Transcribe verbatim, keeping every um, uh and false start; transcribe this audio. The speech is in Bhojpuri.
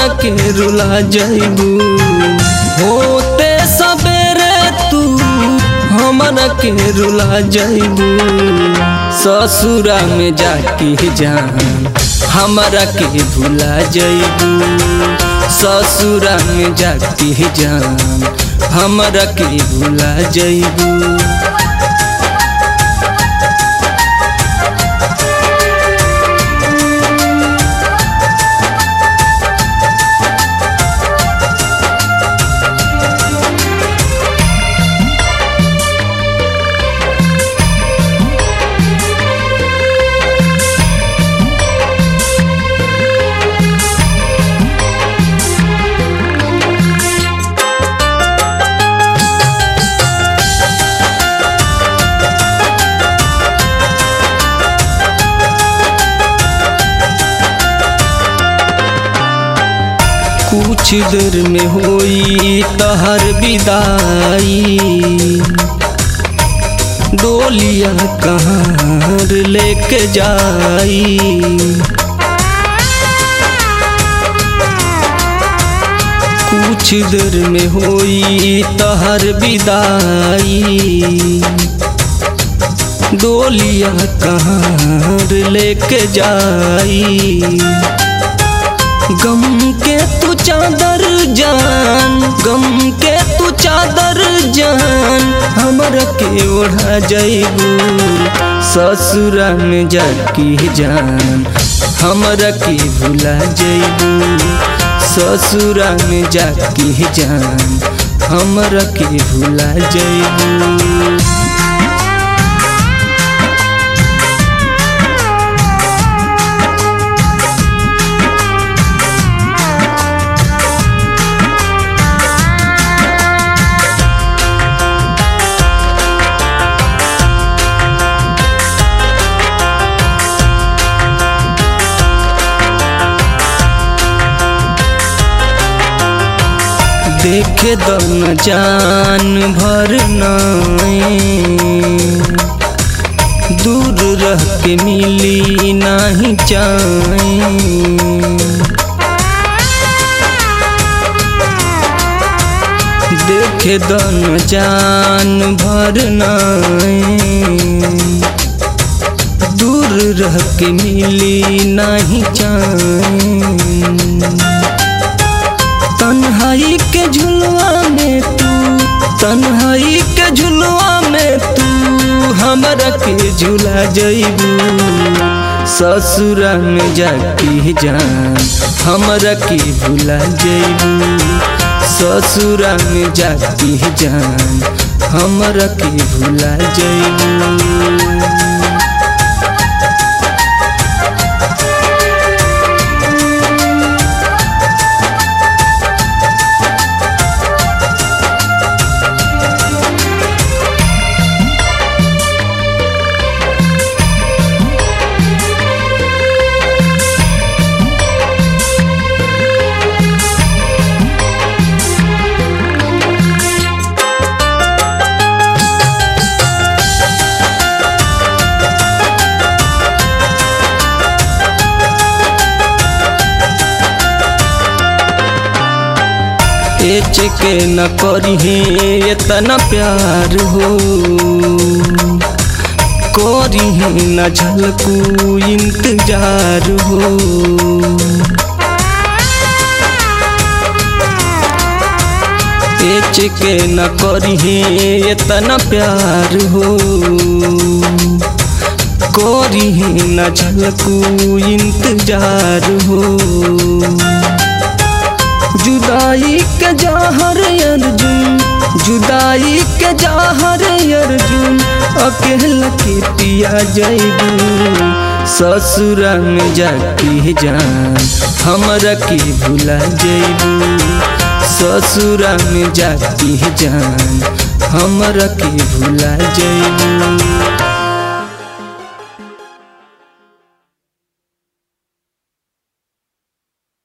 हमरा के रुला जाइबू। होते सबेरे तू हमरा के रुला जाइबू। ससुरा में जाके जान हमरा के भुला जाइबू। ससुरा में जाके जान हमरा के भुला जाइबू। कुछ देर में होई तहर विदाई। डोलिया कहाँ लेके जाई। कुछ देर में होई तहर विदाई। डोलिया कहाँ लेके जाई। गम के तू चादर जान गम के तू चादर जान हमरा के ओढ़ा जाइबू। ससुरा में जाके जान हमरा के भुला जाइबू। ससुरा में जाके जान हमरा के भुला जाइबू। देखे दन जान भर नाई। दूर रह के मिली नहीं चाई। देखे दन जान भर नाई। दूर रह के मिली नहीं चाई। तन्हाई के झुलवा में तू तन्हाई के झुलवा में तू हमरा के झुला जाइबू। ससुरा में जाके जान हमरा के भुला जाइबू। ससुरा में जाके जान हमरा के भुला जाइबू। एच के न करी इतना प्यार हो। करी न झलकू इंतजार हो। एच के न करी इतना प्यार हो। करी न झलकू इंतजार हो। जुदाई के जहर अर्जुन जुदाई के जहर अर्जुन अकेला के पिया जाइबू। ससुरा में जाके जान हमरा के भुला जाइबू। ससुरा में जाके जान हमरा के भुला जाइबू।